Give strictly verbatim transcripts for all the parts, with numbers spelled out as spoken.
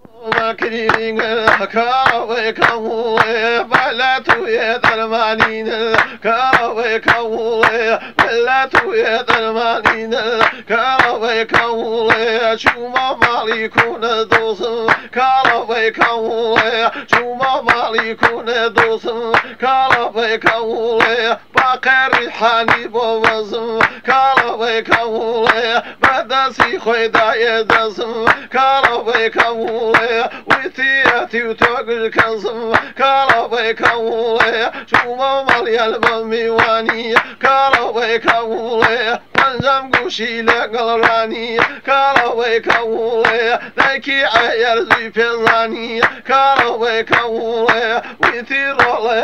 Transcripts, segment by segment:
مكرين كاوي كاوي بلاتو يا درمانين كاوي كاوي بلاتو يا درمانين كاوي كاوي شوما مالكون دوس كاوي كاوي شوما مالكون دوس كاوي كاوي باقر حاني بوز كاوي كاوي بدسي خويدا يدس كاوي كاوي وثياتي وتوقل كنصم كاروي كاولي شوما مالي المميواني كاروي كاولي وانجم قوشي لقلراني كاروي كاولي ذاكي عير زي فيزاني كاروي كاولي وثي رولي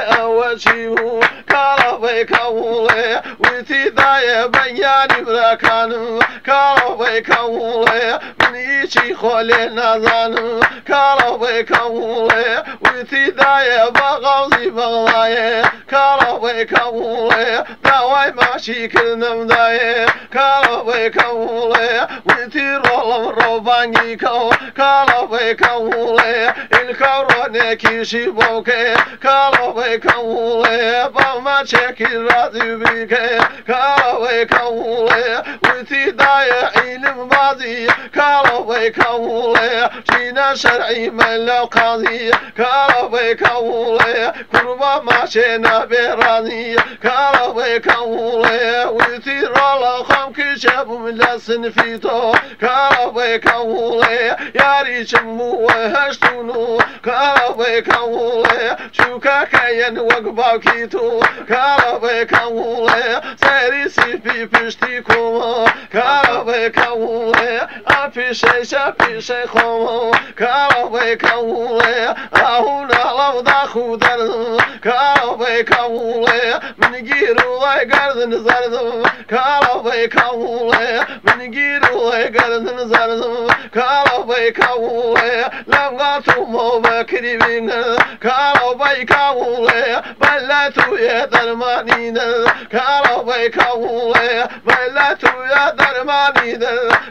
اوشيو كاروي كاولي وثي داي بياني براكان كاروي كاولي من يشي خولي نازان كاروي كاولي وثي داي بغوزي بغلاي كاروي كاولي داوي ماشي كلنم داي كاروي كاولي وثي رولم روباني كاو كاروي كاولي الكوروني كيشي بوكي كاروي كاولي بما تشكي راضي بيكي كاروي كاولي وثي داي علم ماضي كاروي كاولي جينا شرعي من لو قاضي كاروي كاولي كربا ماشينا براني كاروي كاولي وثي رولا خام كشاب من لسن فيتو كاروي كاولي ياري شمو وهشتونو كاروي كاولي شوكا كاين وقباو كيتو كاروي كاولي سيري سيفي بشتي كوما كاروي كاولي افي شي شافي شي خوما كاروي كاولي اهونا لو داخو درد كاروي كاولي من جيرو لاي قردن زرد كاروي كاولي من جيرو لاي قردن زرد كاروي كاولي لم قاتو مو بكري بين كاروي كاولي بلاتو يا درمانين كاروي كاولي بلاتو يا درمانين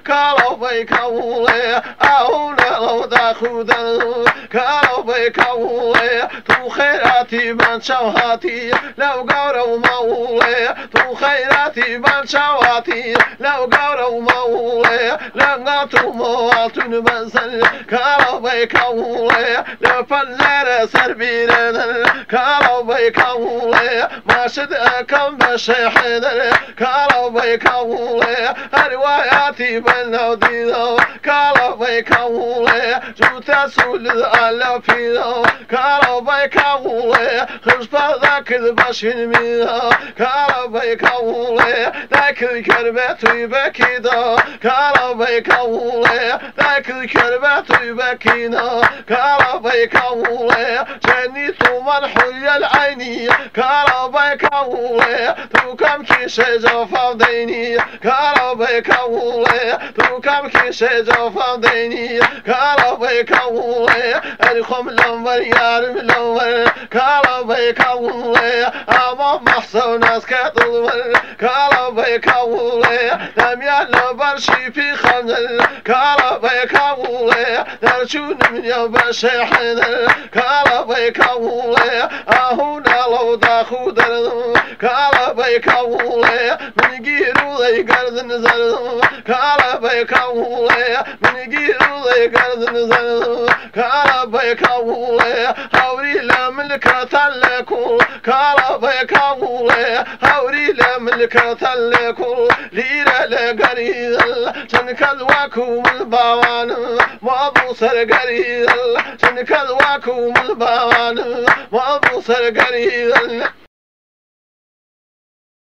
كاروي كاولي اهونا لو داخو درد كاروي كاولي تو خيراتي من شوهاتي لو قارو مولي تو خيراتي من شوهاتي لو قارو مولي لنقاتو مواتون منزل كاروي كاولي لو فلر سربيرن كاروي كاولي ما شد اكم بشيحن كاروي كاولي رواياتي بنو ديدو كاروي كاولي جوتا سول الألف فيدو كاروي كاولي خشبا ذاك البشين ميدو كاروي كاولي ذاك الكربات يبكيدو كاروي كاولي ذاك الكربات يبكيدو كاروي كاولي جنيتو منحوي العيني كاروي كاولي تو كم كيشي جوفا ديني كاروي كاولي تو كم كيشي جوفا ديني كاروي كاولي الخم لنور يارم لنور كاروي كاولي اما محصو ناس كتلور كاروي كاولي لم يعلو برشي في خمل كاروي كاولي درشون من يوم بشيحن كاروي كاولي اهونا لو داخو درد كاروي كاولي من جيرو ذي قردن زرد كاروي كاولي من جيرو ذي قردن زرد كاروي كاولي هوري لملكة تلكو كاروي كاولي هوري لملكة تلكو ليرة لقريد شنكل واكو الباوان وابو سر قريد شنكل واكو الباوان وابو سر قريد